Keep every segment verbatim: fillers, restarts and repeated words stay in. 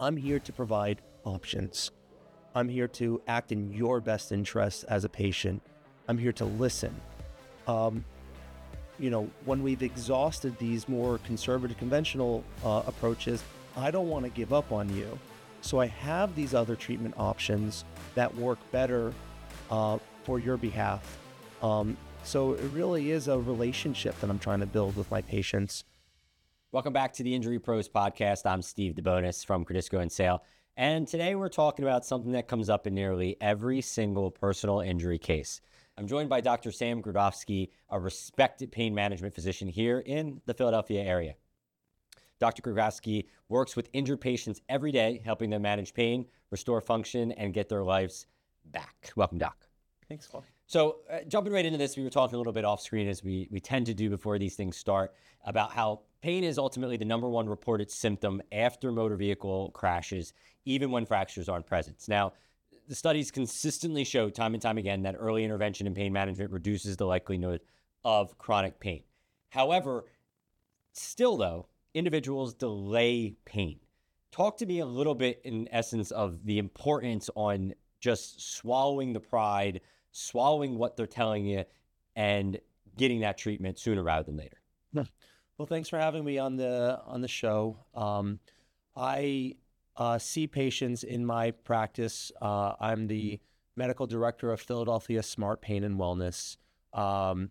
I'm here to provide options. I'm here to act in your best interest as a patient. I'm here to listen. Um, you know, when we've exhausted these more conservative, conventional uh, approaches, I don't want to give up on you. So I have these other treatment options that work better uh, for your behalf. Um, so it really is a relationship that I'm trying to build with my patients. Welcome back to the Injury Pros podcast. I'm Steve DeBonis from Cordisco and Sale. And today we're talking about something that comes up in nearly every single personal injury case. I'm joined by Doctor Sam Grudovsky, a respected pain management physician here in the Philadelphia area. Doctor Grudovsky works with injured patients every day, helping them manage pain, restore function, and get their lives back. Welcome, Doc. Thanks, Paul. So uh, jumping right into this, we were talking a little bit off screen, as we, we tend to do before these things start, about how pain is ultimately the number one reported symptom after motor vehicle crashes, even when fractures aren't present. Now, the studies consistently show time and time again that early intervention in pain management reduces the likelihood of chronic pain. However, still though, individuals delay pain. Talk to me a little bit in essence of the importance on just swallowing the pride, swallowing what they're telling you, and getting that treatment sooner rather than later. Well, thanks for having me on the on the show. Um, I uh, see patients in my practice. Uh, I'm the medical director of Philadelphia Smart Pain and Wellness. Um,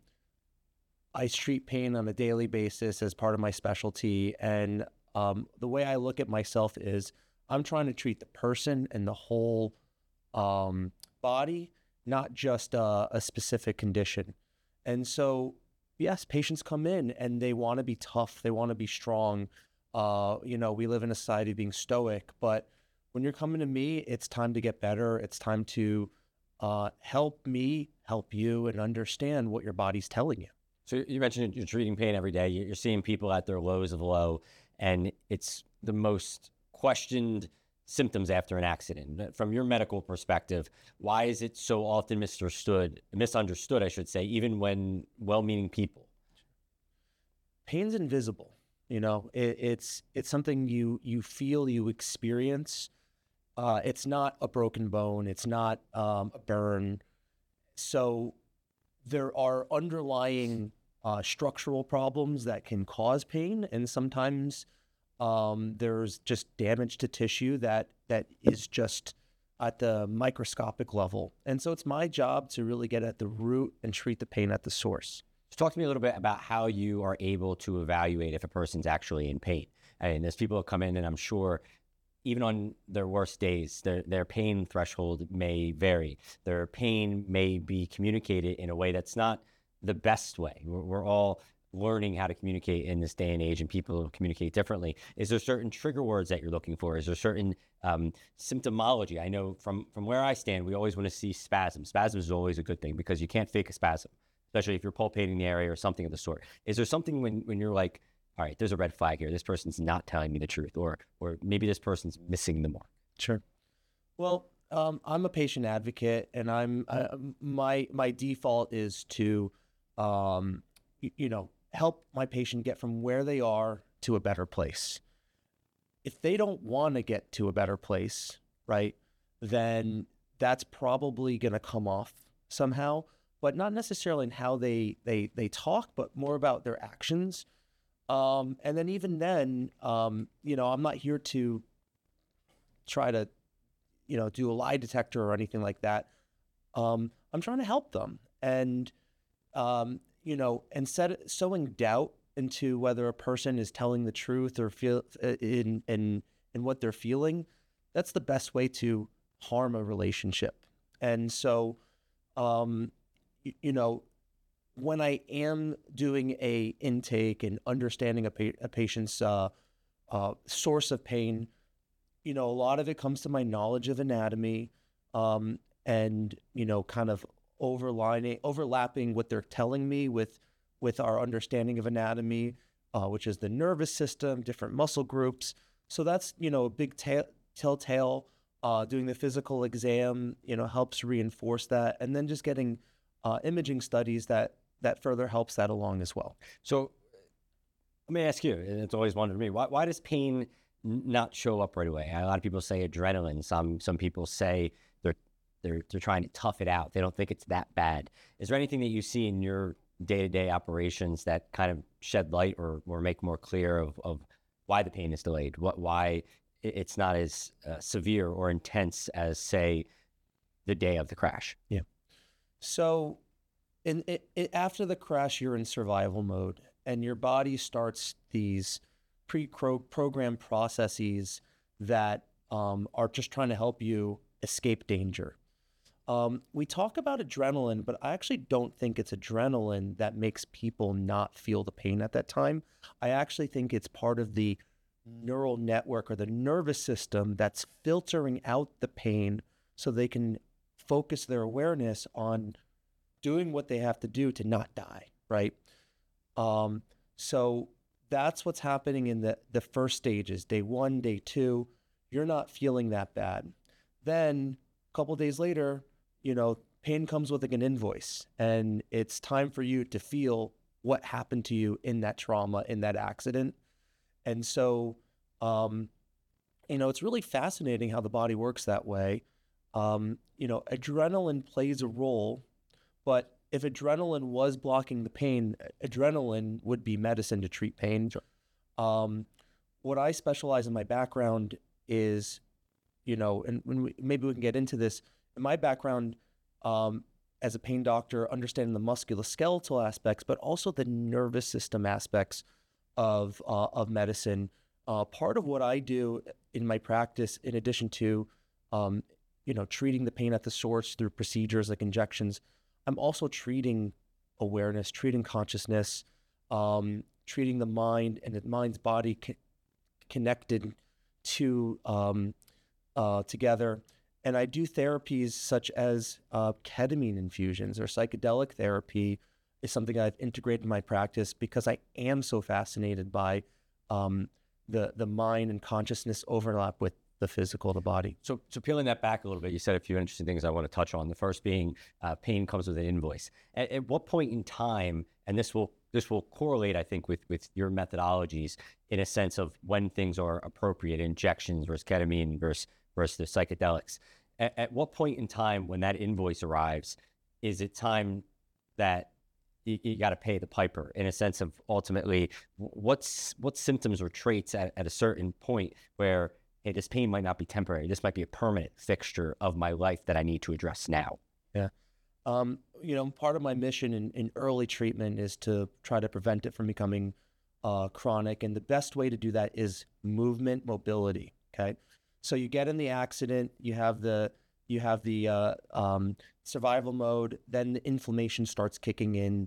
I treat pain on a daily basis as part of my specialty, and um, the way I look at myself is I'm trying to treat the person and the whole um, body, not just uh, a specific condition. And so, yes, patients come in and they want to be tough. They want to be strong. Uh, you know, we live in a society of being stoic, but when you're coming to me, it's time to get better. It's time to uh, help me, help you, and understand what your body's telling you. So you mentioned you're treating pain every day. You're seeing people at their lows of low, and it's the most questioned symptoms after an accident. From your medical perspective, why is it so often misunderstood, misunderstood, I should say, even when well-meaning people? Pain's invisible. You know, it, it's it's something you you feel, you experience. Uh, it's not a broken bone. It's not um, a burn. So there are underlying uh, structural problems that can cause pain, and sometimes um, there's just damage to tissue that that is just at the microscopic level. And so it's my job to really get at the root and treat the pain at the source. So talk to me a little bit about how you are able to evaluate if a person's actually in pain. I mean, there's people who come in, and I'm sure even on their worst days, their their pain threshold may vary. Their pain may be communicated in a way that's not the best way. We're, we're all learning how to communicate in this day and age, and people communicate differently. Is there certain trigger words that you're looking for? Is there certain um, symptomology? I know from, from where I stand, we always want to see spasm. Spasm is always a good thing because you can't fake a spasm, especially if you're palpating the area or something of the sort. Is there something when, when you're like, all right, there's a red flag here, this person's not telling me the truth, or or maybe this person's missing the mark? Sure. Well, um, I'm a patient advocate, and I'm uh, my my default is to, um, you, you know, help my patient get from where they are to a better place. If they don't want to get to a better place, right, then that's probably going to come off somehow, but not necessarily in how they they they talk, but more about their actions. Um, and then even then, um, you know, I'm not here to try to, you know, do a lie detector or anything like that. Um, I'm trying to help them, and um, you know, instead of sowing doubt into whether a person is telling the truth or feel in in in what they're feeling, that's the best way to harm a relationship. And so, um, you, you know. when I am doing a intake and understanding a, pa- a patient's uh, uh, source of pain, you know, a lot of it comes to my knowledge of anatomy, um, and, you know, kind of overlining, overlapping what they're telling me with, with our understanding of anatomy, uh, which is the nervous system, different muscle groups. So that's, you know, a big ta- telltale. Uh, doing the physical exam, you know, helps reinforce that. And then just getting uh, imaging studies that that further helps that along as well. So let me ask you, and it's always wondered me, why, why does pain n- not show up right away. A lot of people say adrenaline. Some some people say they're they're they're trying to tough it out. They don't think it's that bad. Is there anything that you see in your day-to-day operations that kind of shed light or or make more clear of of why the pain is delayed? What why it- it's not as uh, severe or intense as, say, the day of the crash? Yeah. So in it, it, after the crash, you're in survival mode, and your body starts these pre-programmed processes that um, are just trying to help you escape danger. Um, we talk about adrenaline, but I actually don't think it's adrenaline that makes people not feel the pain at that time. I actually think it's part of the neural network or the nervous system that's filtering out the pain so they can focus their awareness on doing what they have to do to not die, right? Um, so that's what's happening in the, the first stages, day one, day two, you're not feeling that bad. Then a couple days later, you know, pain comes with like an invoice, and it's time for you to feel what happened to you in that trauma, in that accident. And so, um, you know, it's really fascinating how the body works that way. Um, you know, adrenaline plays a role, but if adrenaline was blocking the pain, adrenaline would be medicine to treat pain. Sure. Um, what I specialize in, my background is, you know, and when we, maybe we can get into this, in my background um, as a pain doctor, understanding the musculoskeletal aspects, but also the nervous system aspects of uh, of medicine. Uh, part of what I do in my practice, in addition to, um, you know, treating the pain at the source through procedures like injections, I'm also treating awareness, treating consciousness, um, treating the mind and the mind's body co- connected to um, uh, together. And I do therapies such as uh, ketamine infusions, or psychedelic therapy is something I've integrated in my practice because I am so fascinated by um, the the mind and consciousness overlap with the physical, the body. So, so peeling that back a little bit, you said a few interesting things I want to touch on. The first being uh, pain comes with an invoice. At, at what point in time, and this will this will correlate, I think, with with your methodologies in a sense of when things are appropriate, injections versus ketamine versus versus the psychedelics. At, at what point in time, when that invoice arrives, is it time that you, you got to pay the piper, in a sense of ultimately what's what symptoms or traits at, at a certain point where, hey, this pain might not be temporary. This might be a permanent fixture of my life that I need to address now. Yeah. Um, you know, part of my mission in, in early treatment is to try to prevent it from becoming uh, chronic. And the best way to do that is movement mobility. Okay. So you get in the accident, you have the, you have the uh, um, survival mode, then the inflammation starts kicking in.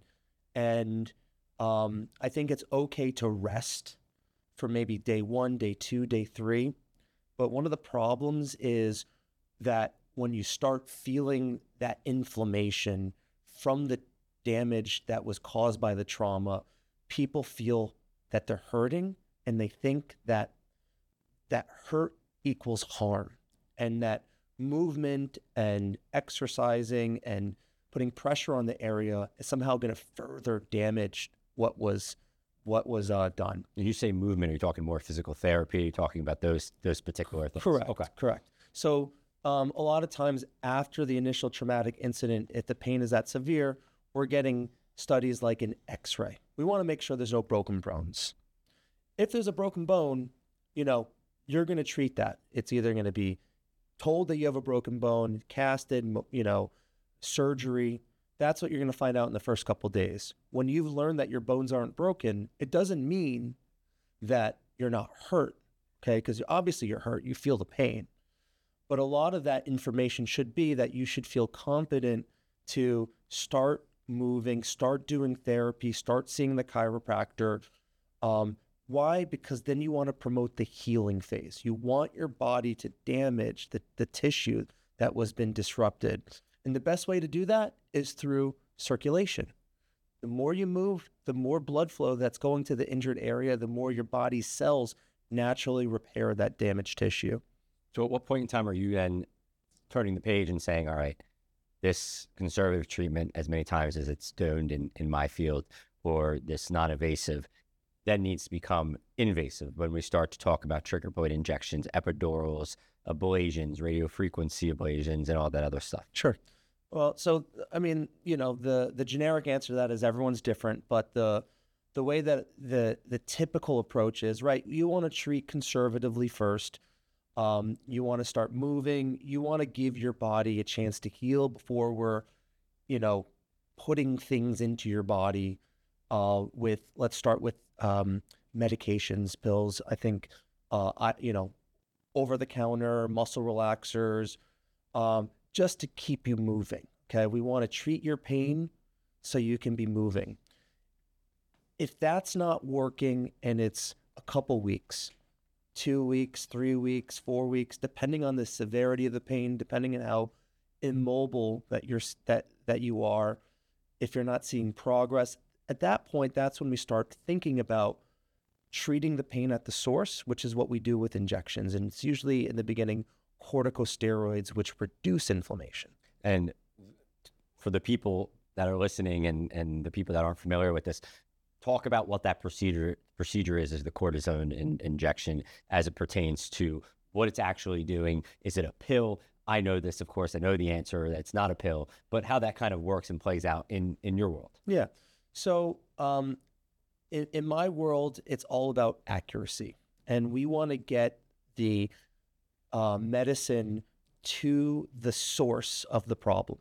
And um, I think it's okay to rest for maybe day one, day two, day three. But one of the problems is that when you start feeling that inflammation from the damage that was caused by the trauma, people feel that they're hurting, and they think that that hurt equals harm, and that movement and exercising and putting pressure on the area is somehow going to further damage what was what was uh, done. When you say movement, are you talking more physical therapy? Are you talking about those those particular things? Correct. Okay. Correct. So um, a lot of times after the initial traumatic incident, if the pain is that severe, we're getting studies like an X-ray. We want to make sure there's no broken bones. If there's a broken bone, you know, you're going to treat that. It's either going to be told that you have a broken bone, casted, you know, surgery. That's what you're going to find out in the first couple of days. When you've learned that your bones aren't broken, it doesn't mean that you're not hurt, okay? Because obviously you're hurt, you feel the pain. But a lot of that information should be that you should feel confident to start moving, start doing therapy, start seeing the chiropractor. Um, why? Because then you want to promote the healing phase. You want your body to damage the, the tissue that was been disrupted. And the best way to do that is through circulation. The more you move, the more blood flow that's going to the injured area, the more your body's cells naturally repair that damaged tissue. So at what point in time are you then turning the page and saying, all right, this conservative treatment, as many times as it's stoned in, in my field, or this non-invasive, then needs to become invasive when we start to talk about trigger point injections, epidurals, ablations, radiofrequency ablations, and all that other stuff. Sure. Well, so I mean, you know, the the generic answer to that is everyone's different, but the the way that the the typical approach is, right, you want to treat conservatively first. Um, you want to start moving. You want to give your body a chance to heal before we're, you know, putting things into your body uh, with, let's start with um, medications, pills. I think, uh, I, you know, over the counter, muscle relaxers, um, just to keep you moving. Okay. We want to treat your pain so you can be moving. If that's not working and it's a couple weeks, two weeks, three weeks, four weeks, depending on the severity of the pain, depending on how immobile that you're that that you are, if you're not seeing progress, at that point, that's when we start thinking about treating the pain at the source, which is what we do with injections. And it's usually in the beginning corticosteroids, which reduce inflammation. And for the people that are listening and, and the people that aren't familiar with this, talk about what that procedure procedure is, is the cortisone in, injection as it pertains to what it's actually doing. Is it a pill? I know this, of course, I know the answer, that it's not a pill, but how that kind of works and plays out in, in your world. Yeah. So um, in, in my world, it's all about accuracy. And we want to get the uh, medicine to the source of the problem.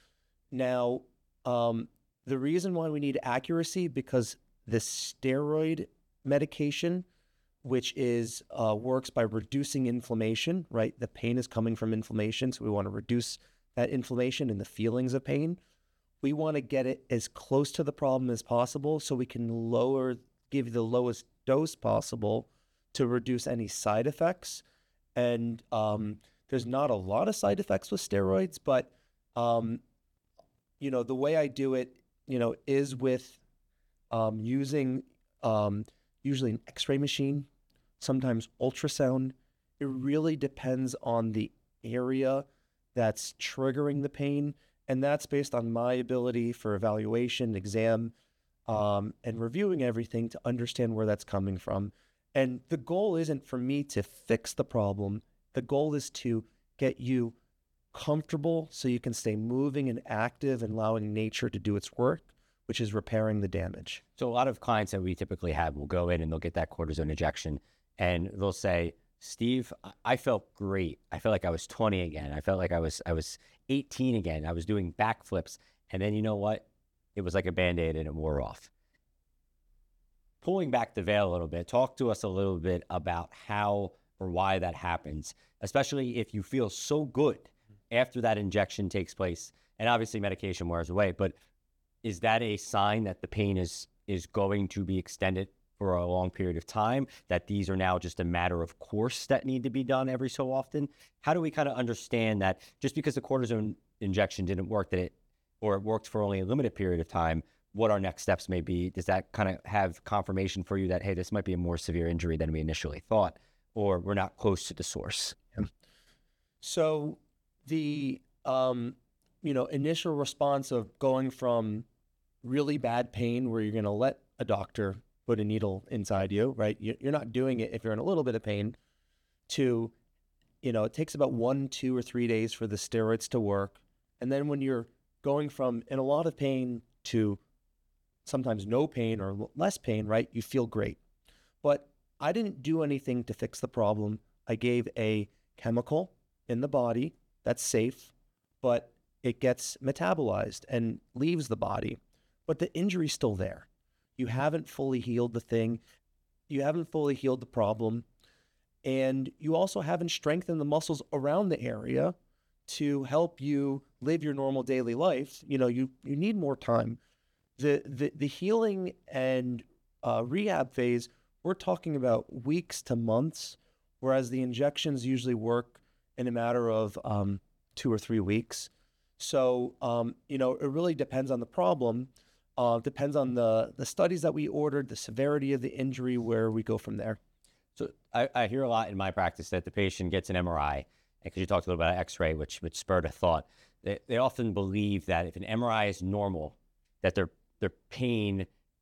Now, um, the reason why we need accuracy, because the steroid medication, which is uh, works by reducing inflammation, right? The pain is coming from inflammation, so we want to reduce that inflammation and the feelings of pain. We want to get it as close to the problem as possible so we can lower, give you the lowest dose possible to reduce any side effects. And um, there's not a lot of side effects with steroids, but um, you know, the way I do it, you know, is with um, using um, usually an X-ray machine, sometimes ultrasound. It really depends on the area that's triggering the pain. And that's based on my ability for evaluation, exam, um, and reviewing everything to understand where that's coming from. And the goal isn't for me to fix the problem. The goal is to get you comfortable so you can stay moving and active and allowing nature to do its work, which is repairing the damage. So a lot of clients that we typically have will go in and they'll get that cortisone injection and they'll say, Steve, I felt great. I felt like I was twenty again. I felt like I was I was eighteen again. I was doing backflips. And then you know what? It was like a Band-Aid and it wore off. Pulling back the veil a little bit, talk to us a little bit about how or why that happens, especially if you feel so good after that injection takes place. And obviously medication wears away, but is that a sign that the pain is is going to be extended for a long period of time, that these are now just a matter of course that need to be done every so often? How do we kind of understand that just because the cortisone injection didn't work, that it, or it worked for only a limited period of time, what our next steps may be? Does that kind of have confirmation for you that, hey, this might be a more severe injury than we initially thought, or we're not close to the source? Yeah. So the, um, you know, initial response of going from really bad pain where you're going to let a doctor put a needle inside you, right? You're not doing it if you're in a little bit of pain, to, you know, it takes about one, two, or three days for the steroids to work. And then when you're going from in a lot of pain to sometimes no pain or less pain, right? You feel great. But I didn't do anything to fix the problem. I gave a chemical in the body that's safe, but it gets metabolized and leaves the body. But the injury's still there. You haven't fully healed the thing. You haven't fully healed the problem. And you also haven't strengthened the muscles around the area to help you live your normal daily life. You know, you, you need more time. The, the, the healing and uh, rehab phase, we're talking about weeks to months, whereas the injections usually work in a matter of um, two or three weeks. So, um, you know, it really depends on the problem. Uh, depends on the, the studies that we ordered, the severity of the injury, where we go from there. So I, I hear a lot in my practice that the patient gets an M R I, because you talked a little about X-ray, which, which spurred a thought. They, they often believe that if an M R I is normal, that their, their pain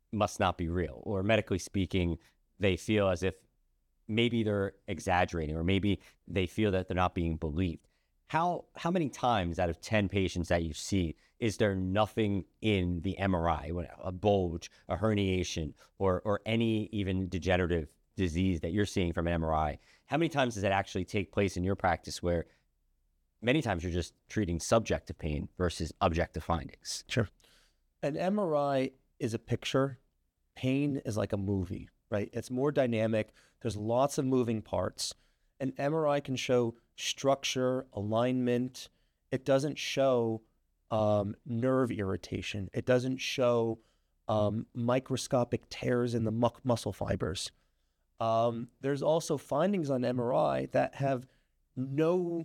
must not be real, or medically speaking, they feel as if maybe they're exaggerating, or maybe they feel that they're not being believed. How how many times out of ten patients that you see is there nothing in the M R I, when- a bulge, a herniation, or or any even degenerative disease that you're seeing from an M R I? How many times does that actually take place in your practice, where many times you're just treating subjective pain versus objective findings? Sure. An M R I is a picture. Pain is like a movie, right? It's more dynamic. There's lots of moving parts. An M R I can show structure, alignment. It doesn't show um, nerve irritation. It doesn't show um, microscopic tears in the mu- muscle fibers. Um, there's also findings on M R I that have no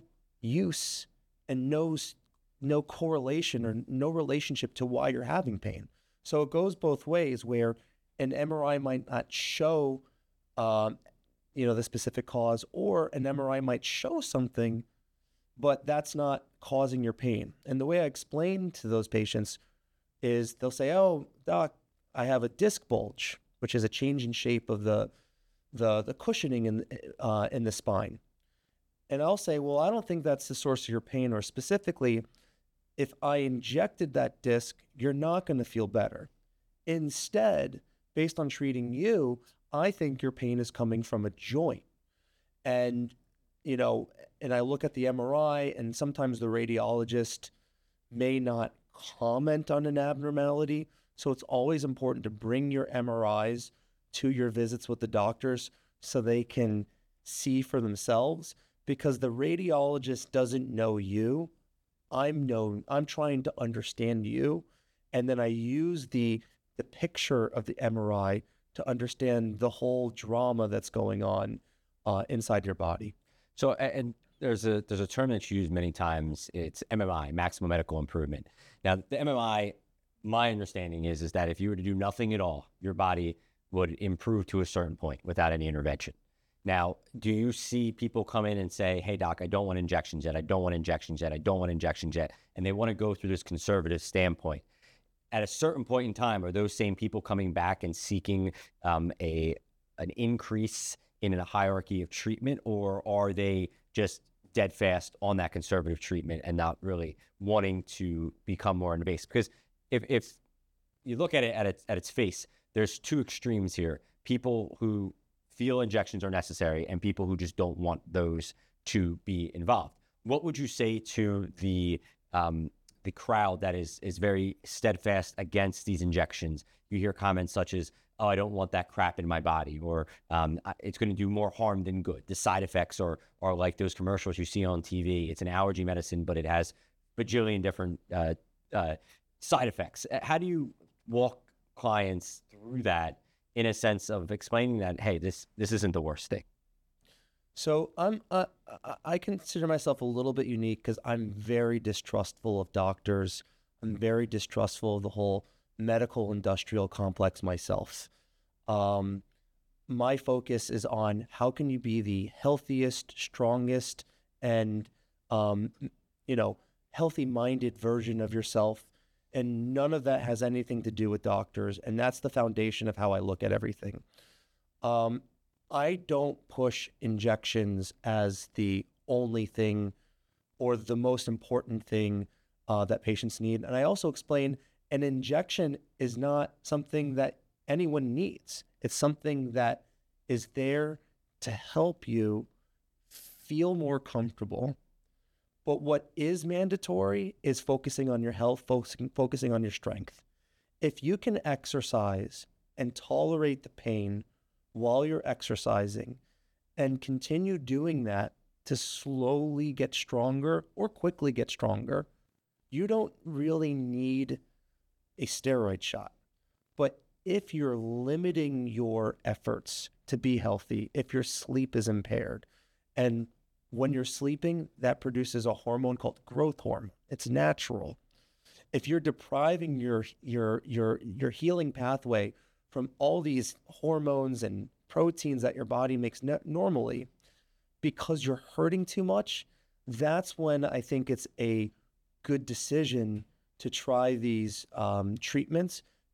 use and no s- no correlation or no relationship to why you're having pain. So it goes both ways, where an M R I might not show, um, you know, the specific cause, or an M R I might show something, but that's not causing your pain. And the way I explain to those patients is they'll say, "Oh, doc, I have a disc bulge, which is a change in shape of the the the cushioning in uh, in the spine." And I'll say, "Well, I don't think that's the source of your pain, or specifically, if I injected that disc, you're not going to feel better. Instead, based on treating you, I think your pain is coming from a joint." And, you know, and I look at the M R I, and sometimes the radiologist may not comment on an abnormality. So it's always important to bring your M R Is to your visits with the doctors so they can see for themselves, because the radiologist doesn't know you. I'm known, I'm trying to understand you. And then I use the the picture of the M R I to understand the whole drama that's going on uh, inside your body. So, a- and there's a there's a term that's used many times. It's M M I, maximum medical improvement. Now, the M M I, my understanding is is that if you were to do nothing at all, your body would improve to a certain point without any intervention. Now, do you see people come in and say, "Hey, doc, I don't want injections yet. I don't want injections yet. I don't want injections yet," and they want to go through this conservative standpoint? At a certain point in time, are those same people coming back and seeking um, a an increase in a hierarchy of treatment, or are they just dead fast on that conservative treatment and not really wanting to become more invasive? Because if if you look at it at its at its face, there's two extremes here: people who feel injections are necessary, and people who just don't want those to be involved. What would you say to the um, the crowd that is is very steadfast against these injections? You hear comments such as, "Oh, I don't want that crap in my body," or um, "I- "It's going to do more harm than good." The side effects are are like those commercials you see on T V. It's an allergy medicine, but it has bajillion different uh, uh, side effects. Uh, How do you walk clients through that, in a sense of explaining that, hey, this this isn't the worst thing? So I'm uh, I I consider myself a little bit unique because I'm very distrustful of doctors. I'm very distrustful of the whole medical industrial complex myself. Um, my focus is on how can you be the healthiest, strongest, and um, m- you know, healthy-minded version of yourself. And none of that has anything to do with doctors. And that's the foundation of how I look at everything. Um, I don't push injections as the only thing or the most important thing uh, that patients need. And I also explain an injection is not something that anyone needs. It's something that is there to help you feel more comfortable. But what is mandatory is focusing on your health, focusing, focusing on your strength. If you can exercise and tolerate the pain while you're exercising and continue doing that to slowly get stronger or quickly get stronger, you don't really need a steroid shot. But if you're limiting your efforts to be healthy, if your sleep is impaired, and when you're sleeping, that produces a hormone called growth hormone. It's natural. If you're depriving your your your your healing pathway from all these hormones and proteins that your body makes ne- normally because you're hurting too much, that's when I think it's a good decision to try these um, treatments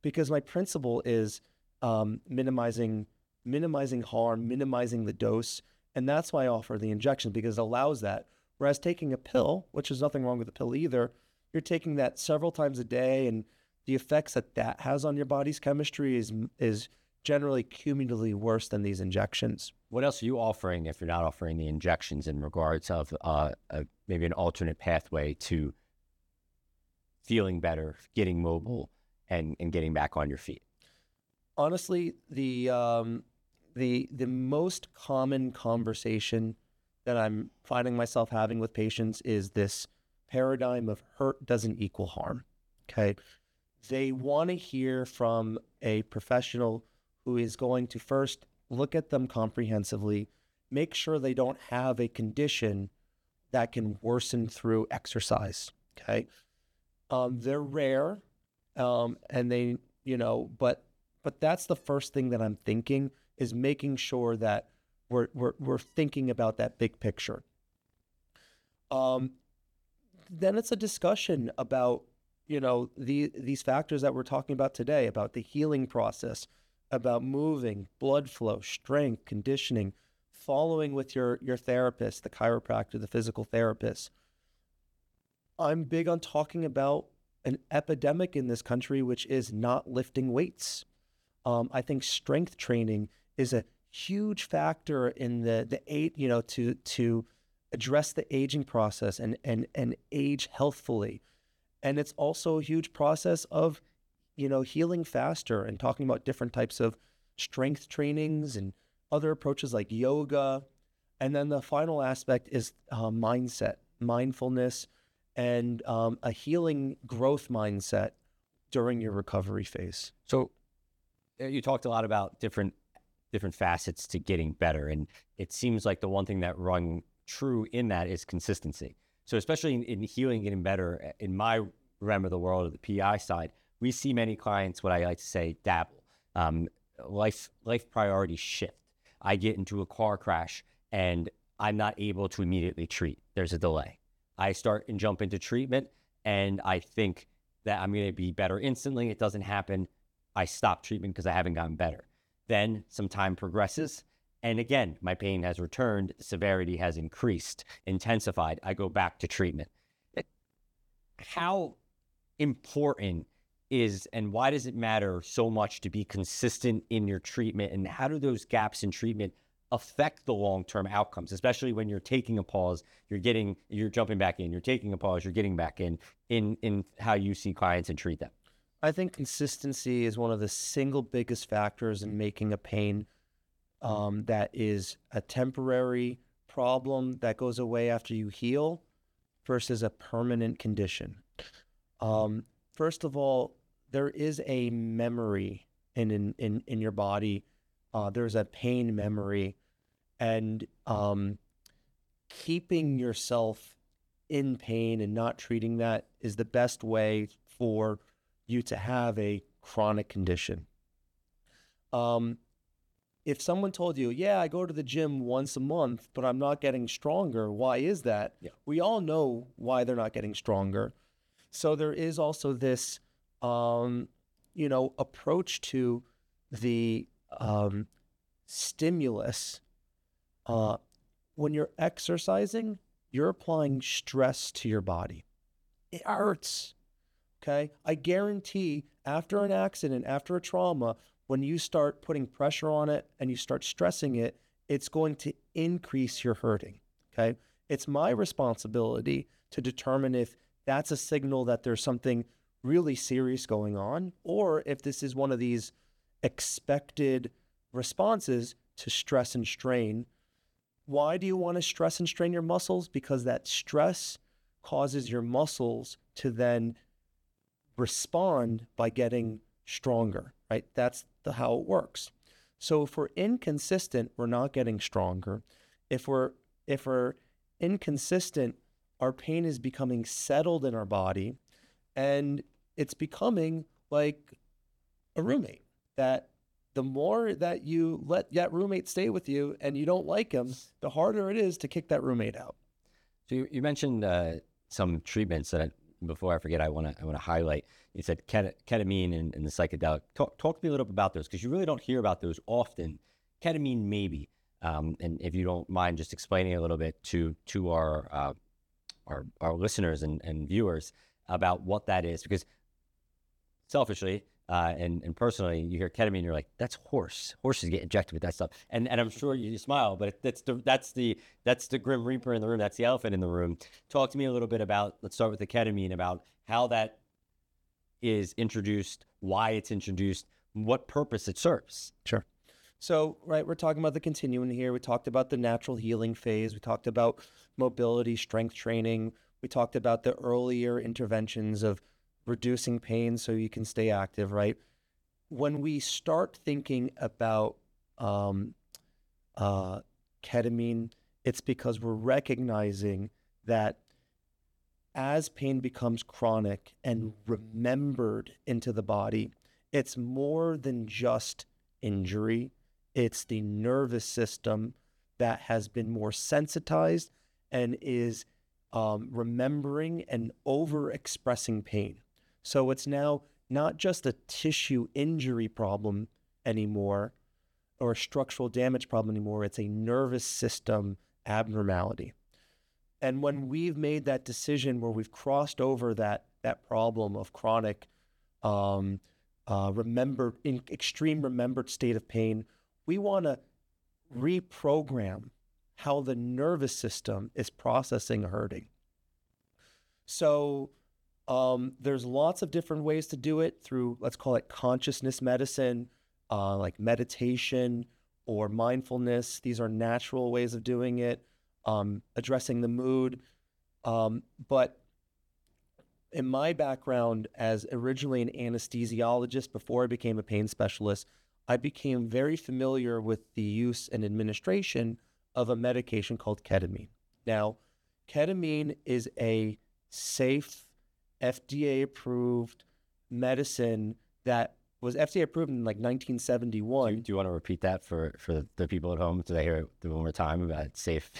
because my principle is um, minimizing minimizing harm, minimizing the dose, and that's why I offer the injection, because it allows that. Whereas taking a pill, which is nothing wrong with the pill either, you're taking that several times a day, and the effects that that has on your body's chemistry is is generally cumulatively worse than these injections. What else are you offering if you're not offering the injections in regards of uh, a, maybe an alternate pathway to feeling better, getting mobile, and, and getting back on your feet? Honestly, the um, the the most common conversation that I'm finding myself having with patients is this paradigm of hurt doesn't equal harm. Okay. They want to hear from a professional who is going to first look at them comprehensively, make sure they don't have a condition that can worsen through exercise. Okay. Um, they're rare, um, and they, you know, but but that's the first thing that I'm thinking, is making sure that we're we're we're thinking about that big picture. Um, then it's a discussion about, you know, the these factors that we're talking about today, about the healing process, about moving, blood flow, strength, conditioning, following with your your therapist, the chiropractor, the physical therapist. I'm big on talking about an epidemic in this country, which is not lifting weights. Um, I think strength training is a huge factor in the the eight, you know, to to address the aging process and and and age healthfully. And it's also a huge process of, you know, healing faster, and talking about different types of strength trainings and other approaches like yoga. And then the final aspect is uh, mindset, mindfulness, and um, a healing growth mindset during your recovery phase. So uh, you talked a lot about different different facets to getting better, and it seems like the one thing that rung true in that is consistency. So especially in, in healing, getting better, in my realm of the world, of the P I side, we see many clients, what I like to say, dabble. Um, life life priorities shift. I get into a car crash and I'm not able to immediately treat. There's a delay. I start and jump into treatment and I think that I'm going to be better instantly. It doesn't happen. I stop treatment because I haven't gotten better. Then some time progresses. And again, my pain has returned, severity has increased, intensified. I go back to treatment. How important is, and why does it matter so much to be consistent in your treatment? And how do those gaps in treatment affect the long-term outcomes, especially when you're taking a pause, you're getting, you're jumping back in, you're taking a pause, you're getting back in, in, in how you see clients and treat them? I think consistency is one of the single biggest factors in making a pain um, that is a temporary problem that goes away after you heal versus a permanent condition. Um, first of all, there is a memory in in in, in your body. Uh, there's a pain memory, and um, keeping yourself in pain and not treating that is the best way for you to have a chronic condition. Um, if someone told you, yeah, I go to the gym once a month, but I'm not getting stronger, why is that? Yeah. We all know why they're not getting stronger. So there is also this, um, you know, approach to the um, stimulus. Uh, when you're exercising, you're applying stress to your body. It hurts. Okay. I guarantee after an accident, after a trauma, when you start putting pressure on it and you start stressing it, it's going to increase your hurting. Okay. It's my responsibility to determine if that's a signal that there's something really serious going on, or if this is one of these expected responses to stress and strain. Why do you want to stress and strain your muscles? Because that stress causes your muscles to then respond by getting stronger, right? That's the how it works. So if we're inconsistent, we're not getting stronger. If we're if we're inconsistent, our pain is becoming settled in our body, and it's becoming like a roommate, that the more that you let that roommate stay with you and you don't like him, the harder it is to kick that roommate out. So you, you mentioned uh, some treatments that before I forget, I want to I want to highlight. You said ket- ketamine and, and the psychedelic. Talk, talk to me a little bit about those, because you really don't hear about those often. Ketamine, maybe, um, and if you don't mind, just explaining a little bit to to our uh, our our listeners and, and viewers about what that is, because selfishly uh, and and personally, you hear ketamine, you're like, that's horse. Horses get injected with that stuff, and and I'm sure you smile, but it, that's the that's the that's the grim reaper in the room. That's the elephant in the room. Talk to me a little bit about. Let's start with the ketamine, about how that is introduced, why it's introduced, what purpose it serves. Sure. So, right, we're talking about the continuum here. We talked about the natural healing phase. We talked about mobility, strength training. We talked about the earlier interventions of reducing pain so you can stay active, right? When we start thinking about um, uh, ketamine, it's because we're recognizing that as pain becomes chronic and remembered into the body, it's more than just injury. It's the nervous system that has been more sensitized and is um, remembering and over-expressing pain. So it's now not just a tissue injury problem anymore or a structural damage problem anymore. It's a nervous system abnormality. And when we've made that decision where we've crossed over that that problem of chronic, um, uh, remembered, in extreme remembered state of pain, we want to reprogram how the nervous system is processing hurting. So um, there's lots of different ways to do it through, let's call it consciousness medicine, uh, like meditation or mindfulness. These are natural ways of doing it. Um, addressing the mood. Um, but in my background as originally an anesthesiologist, before I became a pain specialist, I became very familiar with the use and administration of a medication called ketamine. Now, ketamine is a safe, F D A-approved medicine that was F D A approved in like nineteen seventy-one. Do you, do you want to repeat that for, for the people at home? Do they hear it one more time about it? Safe?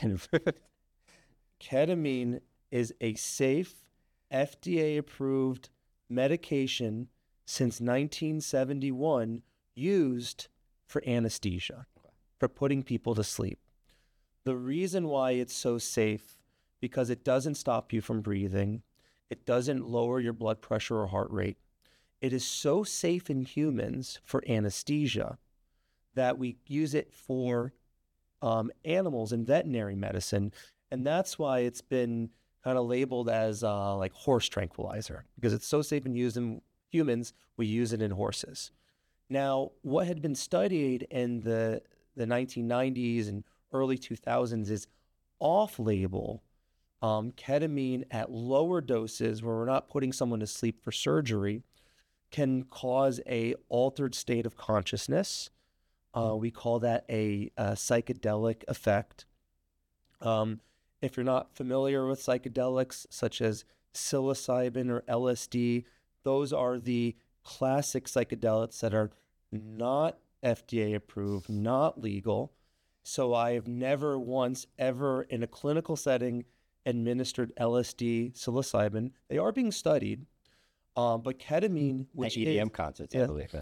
Ketamine is a safe, F D A-approved medication since nineteen seventy-one, used for anesthesia, for putting people to sleep. The reason why it's so safe, because it doesn't stop you from breathing. It doesn't lower your blood pressure or heart rate. It is so safe in humans for anesthesia that we use it for um, animals in veterinary medicine. And that's why it's been kind of labeled as uh, like horse tranquilizer, because it's so safe and used in humans, we use it in horses. Now, what had been studied in the, the nineteen nineties and early two thousands is off-label um, ketamine at lower doses, where we're not putting someone to sleep for surgery, can cause a altered state of consciousness. Uh, we call that a, a psychedelic effect. Um, if you're not familiar with psychedelics such as psilocybin or L S D, those are the classic psychedelics that are not F D A approved, not legal. So I have never once ever in a clinical setting administered L S D, psilocybin. They are being studied. Um, but ketamine, which At E D M is, concerts, yeah. I believe.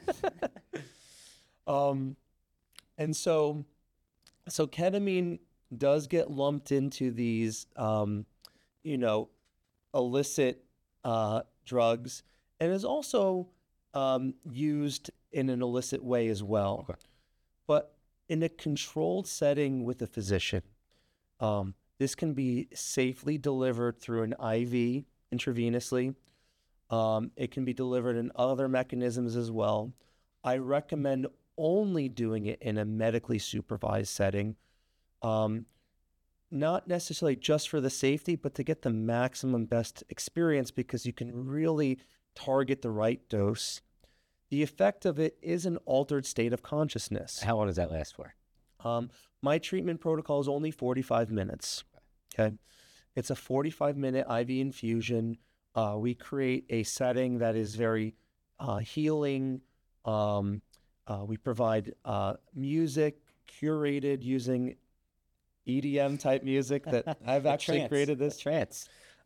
um, and so, so ketamine does get lumped into these, um, you know, illicit uh, drugs, and is also um, used in an illicit way as well. Okay. But in a controlled setting with a physician, um, this can be safely delivered through an I V intravenously. Um, it can be delivered in other mechanisms as well. I recommend only doing it in a medically supervised setting, um, not necessarily just for the safety, but to get the maximum best experience, because you can really target the right dose. The effect of it is an altered state of consciousness. How long does that last for? Um, my treatment protocol is only forty-five minutes. Okay. It's a forty-five minute I V infusion. Uh, we create a setting that is very uh, healing. Um, uh, we provide uh, music curated using E D M type music that I've actually trance. created this. A trance.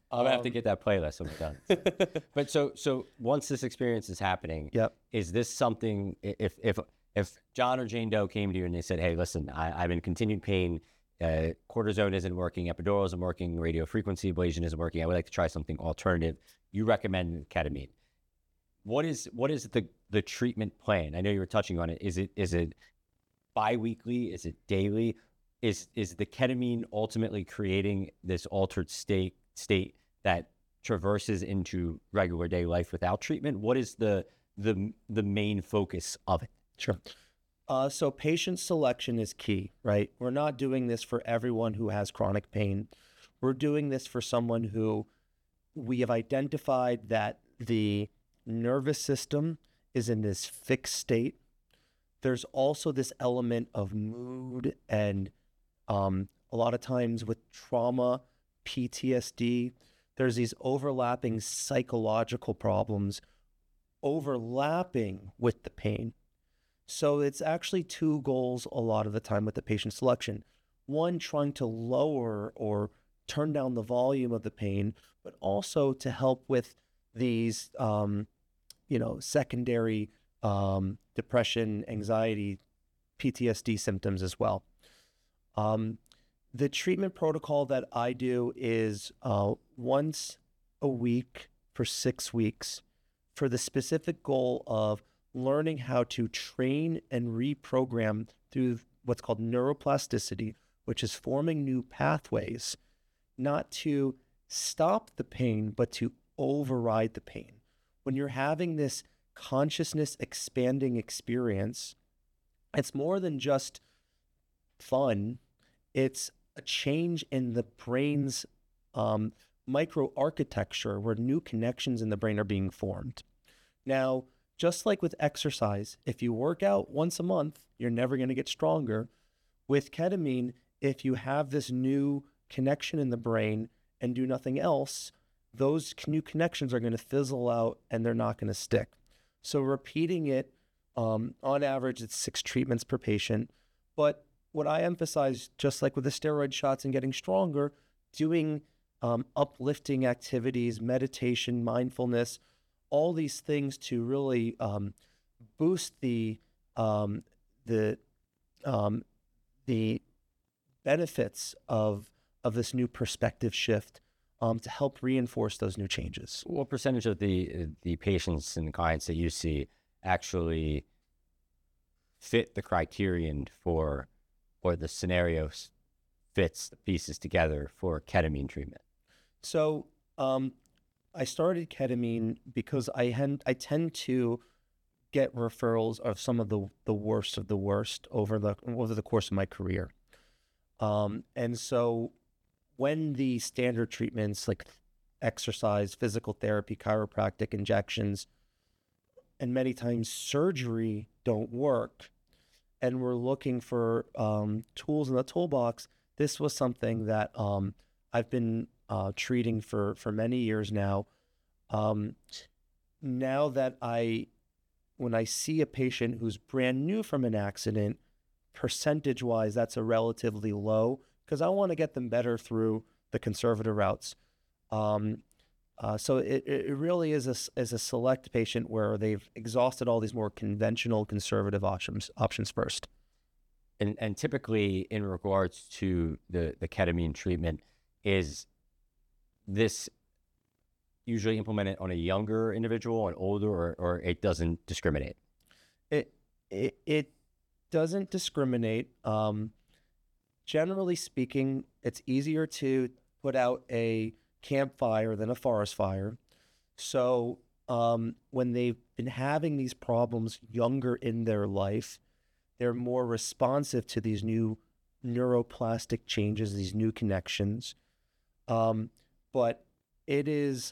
I'm gonna have to Um, get that playlist when we're done. But so so once this experience is happening, Yep. is this something i- if if if John or Jane Doe came to you and they said, hey, listen, I, I'm in continued pain, uh, cortisone isn't working, epidural isn't working, radio frequency ablation isn't working, I would like to try something alternative. You recommend ketamine. What is what is the the treatment plan? I know you were touching on it. Is it is it biweekly? Is it daily? Is is the ketamine ultimately creating this altered state state that traverses into regular day life without treatment? What is the the the main focus of it? Sure. Uh, so patient selection is key, right? We're not doing this for everyone who has chronic pain. We're doing this for someone who we have identified that the nervous system is in this fixed state. There's also this element of mood and um, a lot of times with trauma, P T S D, there's these overlapping psychological problems overlapping with the pain. So it's actually two goals a lot of the time with the patient selection. One, trying to lower or turn down the volume of the pain, but also to help with these, um, you know, secondary um, depression, anxiety, P T S D symptoms as well. Um, the treatment protocol that I do is uh, once a week for six weeks for the specific goal of learning how to train and reprogram through what's called neuroplasticity, which is forming new pathways, not to stop the pain, but to override the pain. When you're having this consciousness expanding experience, it's more than just fun. It's a change in the brain's um, microarchitecture where new connections in the brain are being formed. Now, just like with exercise, if you work out once a month, you're never going to get stronger. With ketamine, if you have this new connection in the brain and do nothing else, those new connections are going to fizzle out and they're not going to stick. So repeating it, um, on average, it's six treatments per patient. But what I emphasize, just like with the steroid shots and getting stronger, doing um, uplifting activities, meditation, mindfulness, all these things to really um, boost the um, the um, the benefits of of this new perspective shift um, to help reinforce those new changes. What percentage of the the patients and clients that you see actually fit the criterion for, or the scenarios fits the pieces together for ketamine treatment? So um, I started ketamine because I had, I tend to get referrals of some of the the worst of the worst over the over the course of my career, um, and so when the standard treatments like exercise, physical therapy, chiropractic injections, and many times surgery don't work, and we're looking for um, tools in the toolbox, this was something that um, I've been uh, treating for for many years now. Um, now that I, when I see a patient who's brand new from an accident, percentage wise, that's a relatively low because I want to get them better through the conservative routes. Um, uh, so it, it really is a, is a select patient where they've exhausted all these more conventional conservative options options first. And and typically in regards to the, the ketamine treatment, is this usually implemented on a younger individual, an older, or, or it doesn't discriminate? It it, it doesn't discriminate. Um, generally speaking, it's easier to put out a campfire than a forest fire. So um, when they've been having these problems younger in their life, they're more responsive to these new neuroplastic changes, these new connections. Um, but it is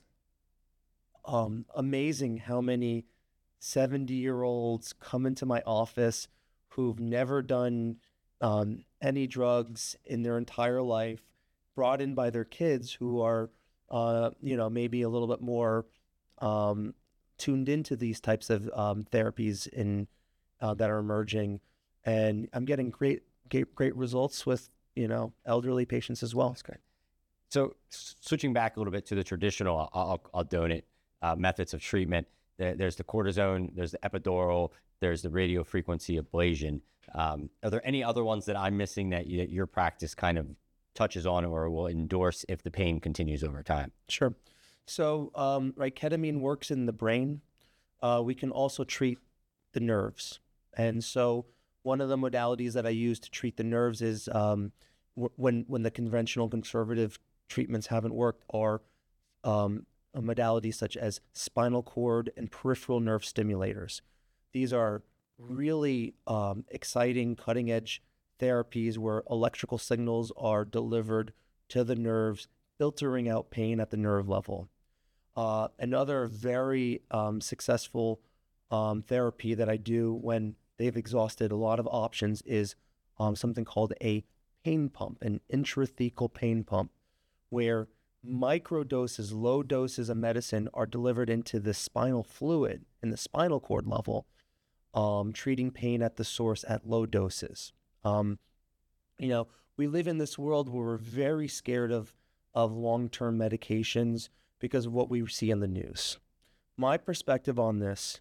um, amazing how many seventy-year-olds come into my office who've never done um, any drugs in their entire life, brought in by their kids who are, uh, you know, maybe a little bit more um, tuned into these types of um, therapies in uh, that are emerging, and I'm getting great, great, great results with you know elderly patients as well. That's great. So s- switching back a little bit to the traditional, I'll, I'll, I'll donate uh, methods of treatment. There, there's the cortisone, there's the epidural, there's the radio frequency ablation. Um, are there any other ones that I'm missing that, you, that your practice kind of touches on or will endorse if the pain continues over time? Sure. So, um, right, ketamine works in the brain. Uh, we can also treat the nerves. And so one of the modalities that I use to treat the nerves is um, w- when when the conventional conservative treatments haven't worked are um, a modality such as spinal cord and peripheral nerve stimulators. These are really um, exciting, cutting edge therapies where electrical signals are delivered to the nerves, filtering out pain at the nerve level. Uh, another very um, successful um, therapy that I do when they've exhausted a lot of options is um, something called a pain pump, an intrathecal pain pump, where micro doses, low doses of medicine are delivered into the spinal fluid in the spinal cord level, um, treating pain at the source at low doses. Um, you know, we live in this world where we're very scared of of long-term medications because of what we see in the news. My perspective on this,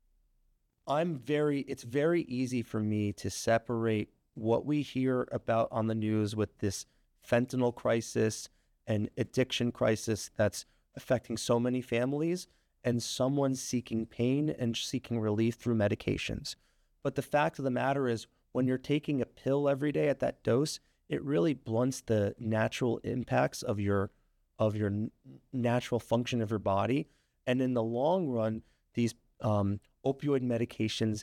I'm very, it's very easy for me to separate what we hear about on the news with this fentanyl crisis and addiction crisis that's affecting so many families and someone seeking pain and seeking relief through medications. But the fact of the matter is, when you're taking a pill every day at that dose, it really blunts the natural impacts of your of your n- natural function of your body. And in the long run, these um, opioid medications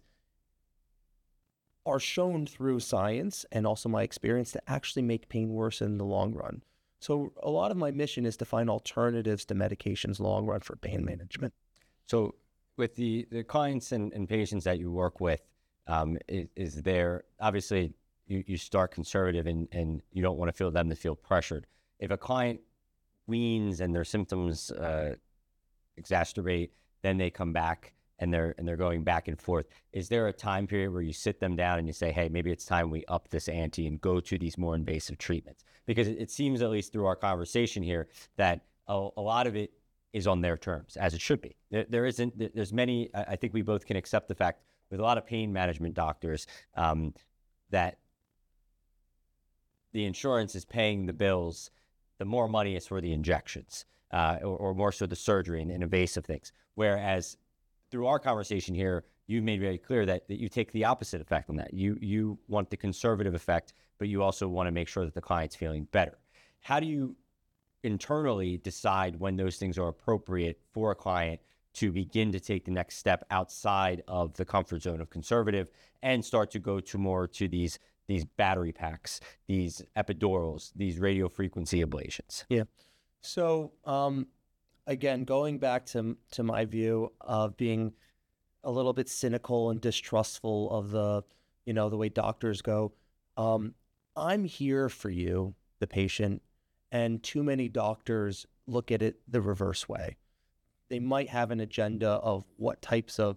are shown through science and also my experience to actually make pain worse in the long run. So a lot of my mission is to find alternatives to medications long run for pain management. So with the, the clients and, and patients that you work with, um, is, is there, obviously you, you start conservative and, and you don't want to feel them to feel pressured. If a client weans and their symptoms uh, exacerbate, then they come back and they're and they're going back and forth. Is there a time period where you sit them down and you say, hey, maybe it's time we up this ante and go to these more invasive treatments? Because it, it seems, at least through our conversation here, that a, a lot of it is on their terms, as it should be. There, there isn't, there, there's many, I, I think we both can accept the fact with a lot of pain management doctors um, that the insurance is paying the bills. The more money is for the injections uh, or, or more so the surgery and, and invasive things. Whereas through our conversation here, you made very clear that, that you take the opposite effect on that. You you want the conservative effect, but you also want to make sure that the client's feeling better. How do you internally decide when those things are appropriate for a client to begin to take the next step outside of the comfort zone of conservative and start to go to more to these these battery packs, these epidurals, these radio frequency ablations? Yeah. So um, again, going back to to my view of being a little bit cynical and distrustful of the, you know, the way doctors go, um, I'm here for you, the patient, and too many doctors look at it the reverse way. They might have an agenda of what types of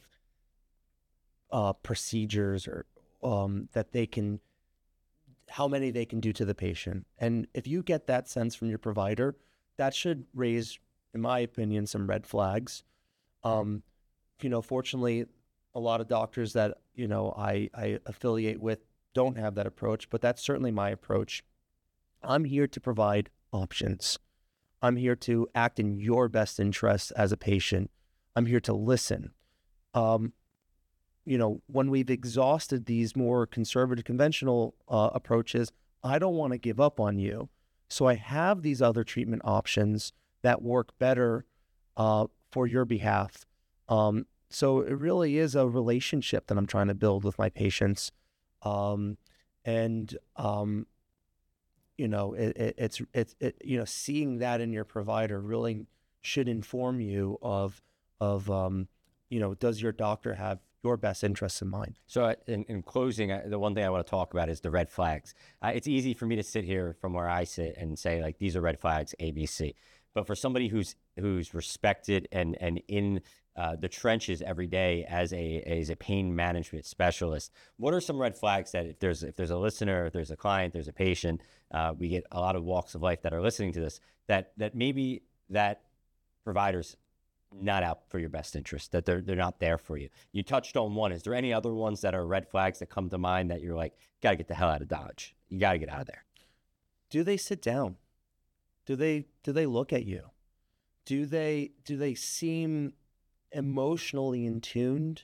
uh, procedures or um, that they can, how many they can do to the patient. And if you get that sense from your provider, that should raise, in my opinion, some red flags. Um, you know, fortunately, a lot of doctors that, you know, I, I affiliate with don't have that approach, but that's certainly my approach. I'm here to provide options. I'm here to act in your best interest as a patient. I'm here to listen. Um, you know, when we've exhausted these more conservative, conventional uh, approaches, I don't want to give up on you. So I have these other treatment options that work better uh, for your behalf. Um, so it really is a relationship that I'm trying to build with my patients. Um, and, um, you know, it, it, it's, it's, it, you know, seeing that in your provider really should inform you of, of, um, you know, does your doctor have your best interests in mind? So uh, in, in closing, uh, the one thing I want to talk about is the red flags. Uh, it's easy for me to sit here from where I sit and say, like, these are red flags, A, B, C. But for somebody who's who's respected and and in uh, the trenches every day as a as a pain management specialist, what are some red flags that if there's if there's a listener, if there's a client, there's a patient, uh, we get a lot of walks of life that are listening to this, that that maybe that provider's not out for your best interest, that they're they're not there for you. You touched on one. Is there any other ones that are red flags that come to mind that you're like, got to get the hell out of Dodge? You got to get out of there. Do they sit down? Do they do they look at you? Do they do they seem emotionally in tuned,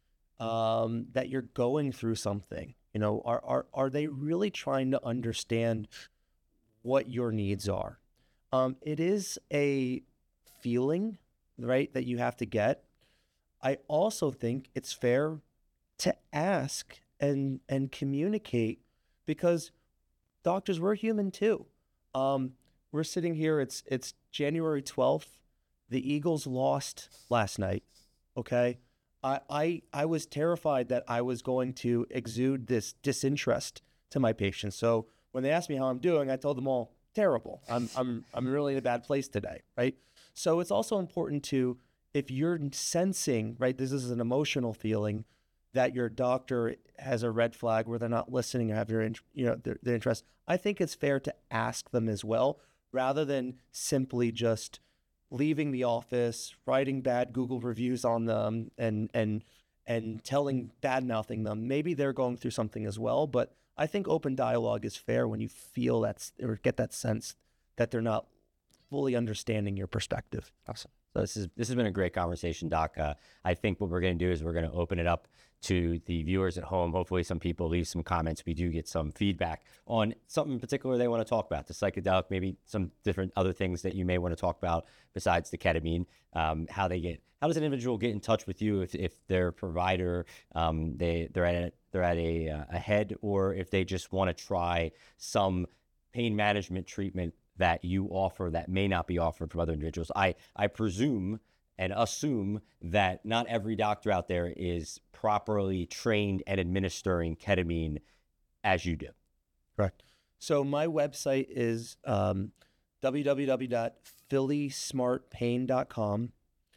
um, that you're going through something? You know, are are are they really trying to understand what your needs are? Um, it is a feeling, right, that you have to get. I also think it's fair to ask and and communicate, because doctors, we're human too. Um, we're sitting here, it's it's January twelfth. The Eagles lost last night, okay? I, I I was terrified that I was going to exude this disinterest to my patients. So when they asked me how I'm doing, I told them all, terrible. I'm I'm I'm really in a bad place today, right? So it's also important to, if you're sensing, right, this is an emotional feeling, that your doctor has a red flag where they're not listening or have your, you know, their, their interest, I think it's fair to ask them as well, rather than simply just leaving the office, writing bad Google reviews on them, and and and telling, bad mouthing them. Maybe they're going through something as well, but I think open dialogue is fair when you feel that's, or get that sense that they're not fully understanding your perspective. Awesome. So this is this has been a great conversation, Doc. Uh, I think what we're going to do is we're going to open it up to the viewers at home. Hopefully some people leave some comments. We do get some feedback on something in particular they want to talk about, the psychedelic, maybe some different other things that you may want to talk about besides the ketamine. Um, how they get, how does an individual get in touch with you if, if their provider, um, they, they're at a, they're at a, uh, a head, or if they just want to try some pain management treatment that you offer that may not be offered from other individuals. I, I presume and assume that not every doctor out there is properly trained at administering ketamine as you do. Correct. So my website is um, w w w dot philly smart pain dot com.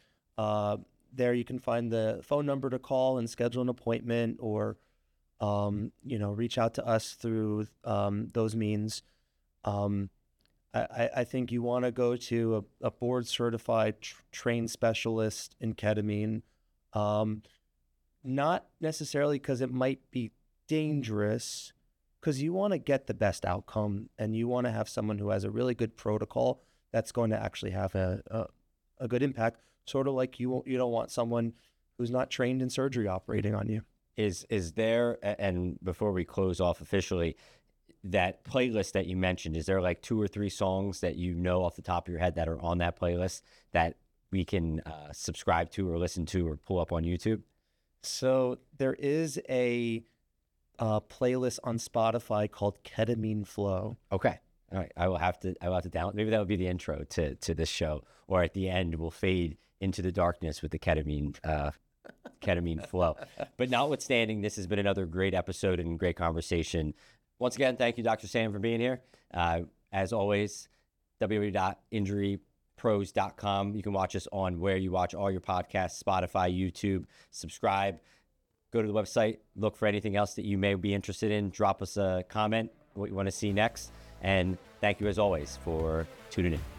Uh, there you can find the phone number to call and schedule an appointment, or um, you know, reach out to us through um, those means. Um, I, I think you want to go to a, a board certified tr- trained specialist in ketamine, um, not necessarily because it might be dangerous, because you want to get the best outcome, and you want to have someone who has a really good protocol that's going to actually have a, a, a good impact. Sort of like you you don't want someone who's not trained in surgery operating on you. Is is there, and before we close off officially, that playlist that you mentioned, is there like two or three songs that you know off the top of your head that are on that playlist that we can uh, subscribe to or listen to or pull up on YouTube? So there is a uh, playlist on Spotify called Ketamine Flow. Okay. All right. I will have to, I will have to download. Maybe that would be the intro to, to this show, or at the end we'll fade into the darkness with the ketamine, uh, ketamine flow. But notwithstanding, this has been another great episode and great conversation. Once again, thank you, Doctor Sam, for being here. Uh, as always, w w w dot injury pros dot com. You can watch us on where you watch all your podcasts, Spotify, YouTube. Subscribe. Go to the website. Look for anything else that you may be interested in. Drop us a comment, what you want to see next. And thank you, as always, for tuning in.